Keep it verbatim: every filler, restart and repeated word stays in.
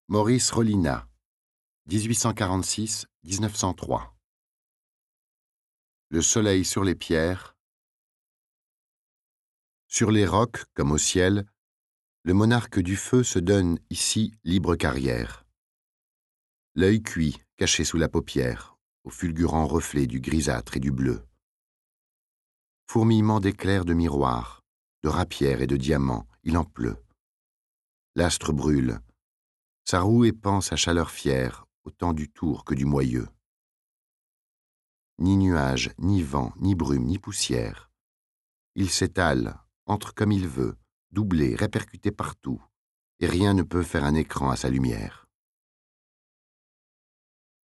Maurice Rollinat, dix-huit cent quarante-six à mille neuf cent trois. Le soleil sur les pierres, sur les rocs comme au ciel, le monarque du feu se donne ici libre carrière. L'œil cuit, caché sous la paupière, au fulgurant reflet du grisâtre et du bleu. Fourmillement d'éclairs de miroirs, de rapières et de diamants, il en pleut. L'astre brûle, sa roue épand sa chaleur fière, autant du tour que du moyeu. Ni nuages, ni vent, ni brume, ni poussière. Il s'étale, entre comme il veut, doublé, répercuté partout, et rien ne peut faire un écran à sa lumière.